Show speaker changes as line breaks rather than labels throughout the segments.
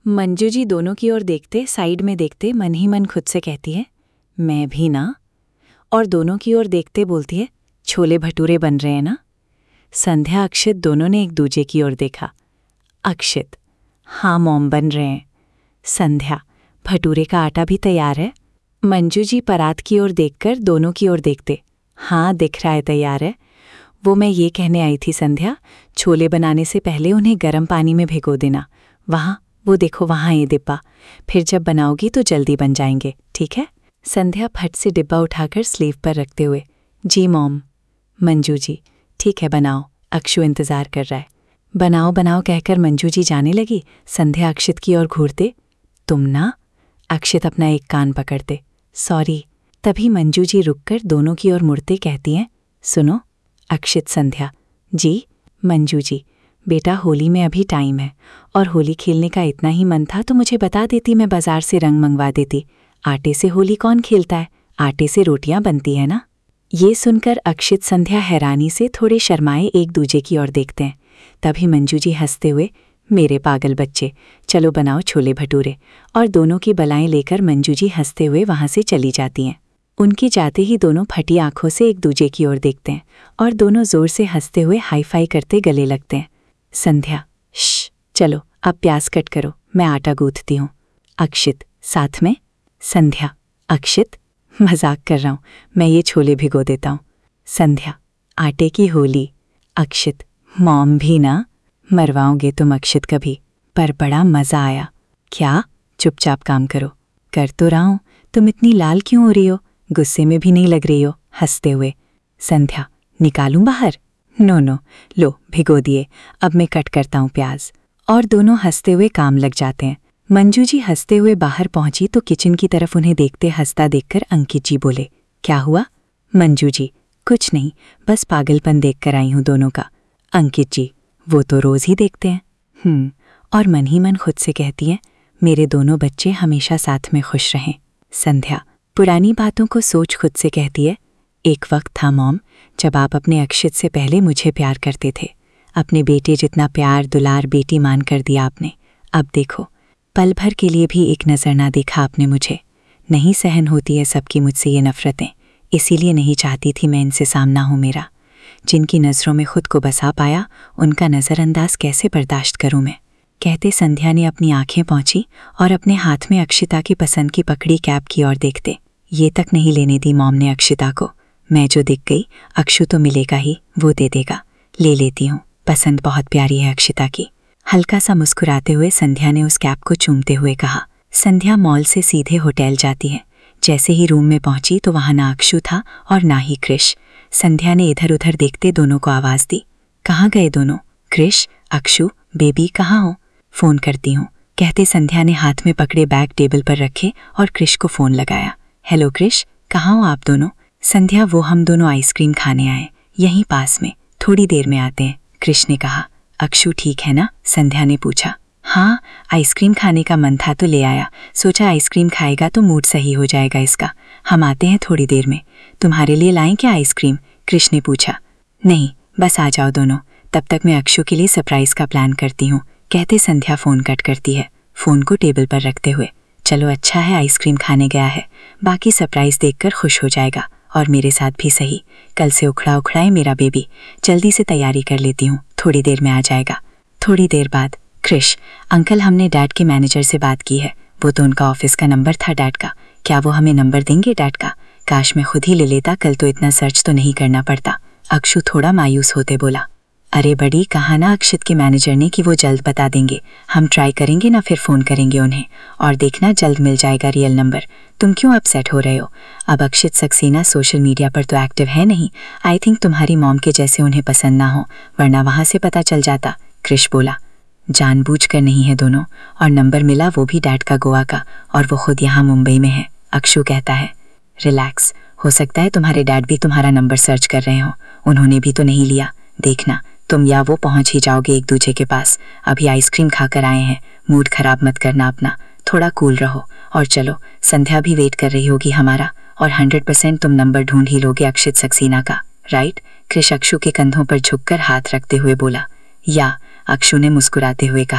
मंजू जी दोनों की ओर देखते, साइड में देखते मन ही मन खुद से कहती है, मैं भी ना। और दोनों की ओर देखते बोलती है, छोले भटूरे बन रहे हैं ना। संध्या अक्षित दोनों ने एक दूजे की ओर देखा। अक्षित, हाँ मॉम बन रहे हैं। संध्या, भटूरे का आटा भी तैयार है। मंजू जी परात की ओर देखकर दोनों की ओर देखते, हाँ दिख रहा है तैयार है। वो मैं ये कहने आई थी संध्या, छोले बनाने से पहले उन्हें गर्म पानी में भिगो देना। वहाँ वो देखो वहाँ ये डिब्बा, फिर जब बनाओगी तो जल्दी बन जाएंगे, ठीक है। संध्या फट से डिब्बा उठाकर स्लीव पर रखते हुए, जी मॉम। मंजू जी, ठीक है बनाओ, अक्षु इंतज़ार कर रहा है। बनाओ बनाओ कहकर मंजू जी जाने लगी। संध्या अक्षित की ओर घूरते, तुम ना। अक्षित अपना एक कान पकड़ते, सॉरी। तभी मंजू जी रुककर दोनों की ओर मुड़ते कहती हैं, सुनो। अक्षित संध्या, जी। मंजू जी, बेटा होली में अभी टाइम है और होली खेलने का इतना ही मन था तो मुझे बता देती, मैं बाजार से रंग मंगवा देती। आटे से होली कौन खेलता है, आटे से रोटियां बनती है ना। ये सुनकर अक्षित संध्या हैरानी से थोड़े शर्माए एक दूजे की ओर देखते हैं। तभी मंजू जी हंसते हुए, मेरे पागल बच्चे, चलो बनाओ छोले भटूरे। और दोनों की बलाएं लेकर मंजू जी हंसते हुए वहाँ से चली जाती हैं। उनके जाते ही दोनों फटी आंखों से एक दूजे की ओर देखते हैं और दोनों जोर से हंसते हुए हाई फाई करते गले लगते हैं। संध्या, श्श, चलो अब प्याज कट करो, मैं आटा गूंथती हूँ। अक्षित, साथ में। संध्या, अक्षित, मजाक कर रहा हूँ, मैं ये छोले भिगो देता हूँ। संध्या, आटे की होली। अक्षित, मॉम भी ना। मरवाओगे तुम अक्षित कभी, पर बड़ा मज़ा आया। क्या, चुपचाप काम करो। कर तो रहा हूँ, तुम इतनी लाल क्यों हो रही हो, गुस्से में भी नहीं लग रही हो। हंसते हुए। संध्या, निकालूं बाहर। नो नो, लो भिगो दिए, अब मैं कट करता हूँ प्याज। और दोनों हंसते हुए काम लग जाते हैं। मंजू जी हंसते हुए बाहर पहुंची तो किचन की तरफ उन्हें देखते हंसता देखकर अंकित जी बोले, क्या हुआ। मंजू जी, कुछ नहीं, बस पागलपन देखकर आई हूँ दोनों का। अंकित जी, वो तो रोज़ ही देखते हैं। और मन ही मन खुद से कहती हैं, मेरे दोनों बच्चे हमेशा साथ में खुश रहें। संध्या, पुरानी बातों को सोच खुद से कहती है, एक वक्त था मॉम जब आप अपने अक्षित से पहले मुझे प्यार करते थे। अपने बेटे जितना प्यार दुलार बेटी मान कर दिया आपने। अब देखो, पल भर के लिए भी एक नज़र ना देखा आपने मुझे। नहीं सहन होती है सबकी मुझसे ये नफ़रतें, इसीलिए नहीं चाहती थी मैं इनसे सामना हूँ मेरा। जिनकी नज़रों में खुद को बसा पाया उनका नज़रअंदाज कैसे बर्दाश्त करूँ मैं। कहते संध्या ने अपनी आंखें पहुँची और अपने हाथ में अक्षिता की पसंद की पकड़ी कैप की ओर देखते। ये तक नहीं लेने दी मॉम ने अक्षिता को। मैं जो दिख गई, अक्षु तो मिलेगा ही, वो दे देगा। ले लेती हूँ, पसंद बहुत प्यारी है अक्षिता की। हल्का सा मुस्कुराते हुए संध्या ने उस कैप को चूमते हुए कहा। संध्या मॉल से सीधे होटल जाती है। जैसे ही रूम में पहुंची तो वहाँ ना अक्षु था और ना ही क्रिश। संध्या ने इधर उधर देखते दोनों को आवाज़ दी, कहाँ गए दोनों। क्रिश, अक्षु, बेबी कहाँ हो। फ़ोन करती हूँ, कहते संध्या ने हाथ में पकड़े बैग टेबल पर रखे और क्रिश को फ़ोन लगाया। हेलो क्रिश, कहाँ हो आप दोनों। संध्या, वो हम दोनों आइसक्रीम खाने आए, यहीं पास में, थोड़ी देर में आते हैं, क्रिश ने कहा। अक्षु ठीक है ना, संध्या ने पूछा। हाँ, आइसक्रीम खाने का मन था तो ले आया, सोचा आइसक्रीम खाएगा तो मूड सही हो जाएगा इसका। हम आते हैं थोड़ी देर में। तुम्हारे लिए लाएं क्या आइसक्रीम, क्रिश ने पूछा। नहीं, बस आ जाओ दोनों, तब तक मैं अक्षु के लिए सरप्राइज़ का प्लान करती हूँ, कहते संध्या फ़ोन कट करती है, फ़ोन को टेबल पर रखते हुए। चलो अच्छा है आइसक्रीम खाने गया है, बाकी सरप्राइज़ देखकर खुश हो जाएगा, और मेरे साथ भी सही। कल से उखड़ा उखड़ा है मेरा बेबी, जल्दी से तैयारी कर लेती हूँ, थोड़ी देर में आ जाएगा। थोड़ी देर बाद, क्रिश, अंकल हमने डैड के मैनेजर से बात की है, वो तो उनका ऑफिस का नंबर था डैड का, क्या वो हमें नंबर देंगे डैड का। काश मैं खुद ही ले लेता, कल तो इतना सर्च तो नहीं करना पड़ता। अक्षु थोड़ा मायूस होते बोला। अरे बड़ी, कहा ना अक्षित के मैनेजर ने कि वो जल्द बता देंगे, हम ट्राई करेंगे ना, फिर फ़ोन करेंगे उन्हें, और देखना जल्द मिल जाएगा रियल नंबर। तुम क्यों अपसेट हो रहे हो। अब अक्षित सक्सेना सोशल मीडिया पर तो एक्टिव है नहीं, आई थिंक तुम्हारी मॉम के जैसे उन्हें पसंद ना हो, वरना वहाँ से पता चल जाता, क्रिश बोला। जानबूझकर नहीं है दोनों, और नंबर मिला वो भी डैड का गोवा का, और वो खुद यहाँ मुंबई में है। अक्षु कहता है, रिलैक्स, हो सकता है तुम्हारे डैड भी तुम्हारा नंबर सर्च कर रहे हो, उन्होंने भी तो नहीं लिया। देखना तुम या वो पहुंच ही जाओगे एक दूसरे के पास। अभी आइसक्रीम खाकर आए हैं, मूड खराब मत करना अपना, थोड़ा कूल रहो। और चलो, संध्या भी वेट कर रही होगी हमारा, और 100% तुम नंबर ढूंढ ही लोगे अक्षित सक्सेना का, राइट। क्रिश अक्षु के कंधों पर झुककर हाथ रखते हुए बोला। या, अक्षु ने मुस्कुराते हुए कहा,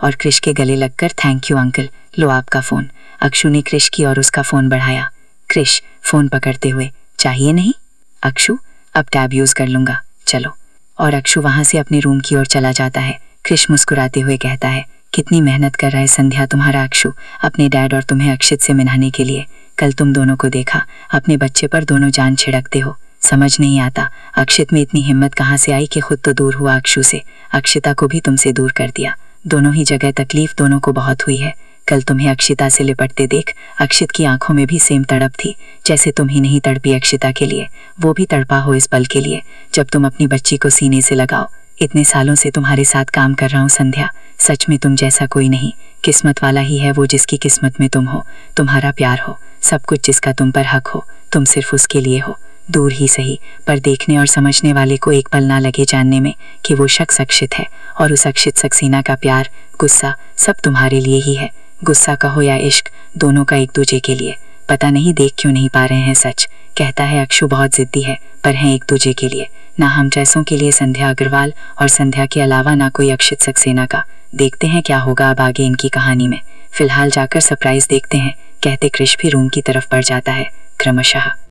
और क्रिश के गले लगकर थैंक यू अंकल, लो आपका फ़ोन। अक्षु ने क्रिश की और उसका फ़ोन बढ़ाया। क्रिश फ़ोन पकड़ते हुए, चाहिए नहीं? अक्षु, अब टैब यूज़ कर लूँगा, चलो। और अक्षु वहाँ से अपने रूम की ओर चला जाता है। क्रिश मुस्कुराते हुए कहता है, कितनी मेहनत कर रहा है संध्या तुम्हारा अक्षु, अपने डैड और तुम्हें अक्षित से मिलाने के लिए। कल तुम दोनों को देखा, अपने बच्चे पर दोनों जान छिड़कते हो। समझ नहीं आता अक्षित में इतनी हिम्मत कहाँ से आई कि खुद तो दूर हुआ अक्षु से, अक्षिता को भी तुमसे दूर कर दिया। दोनों ही जगह तकलीफ दोनों को बहुत हुई है। कल तुम्हें अक्षिता से लिपटते देख अक्षित की आंखों में भी सेम तड़प थी, जैसे तुम ही नहीं तड़पी अक्षिता के लिए, वो भी तड़पा हो इस पल के लिए जब तुम अपनी बच्ची को सीने से लगाओ। इतने सालों से तुम्हारे साथ काम कर रहा हूँ संध्या, सच में तुम जैसा कोई नहीं। किस्मत वाला ही है वो जिसकी किस्मत में तुम हो, तुम्हारा प्यार हो, सब कुछ जिसका तुम पर हक हो, तुम सिर्फ उसके लिए हो। दूर ही सही, पर देखने और समझने वाले को एक पल ना लगे जानने में कि वो शख्स अक्षित है, और उस अक्षित सक्सेना का प्यार, गुस्सा सब तुम्हारे लिए ही है। गुस्सा कहो या इश्क, दोनों का एक दूजे के लिए। पता नहीं देख क्यों नहीं पा रहे हैं सच। कहता है अक्षु बहुत जिद्दी है, पर हैं एक दूजे के लिए, ना हम जैसों के लिए संध्या अग्रवाल, और संध्या के अलावा ना कोई अक्षित सक्सेना का। देखते हैं क्या होगा अब आगे इनकी कहानी में। फिलहाल जाकर सरप्राइज देखते हैं, कहते क्रिश भी रूम की तरफ बढ़ जाता है क्रमशः।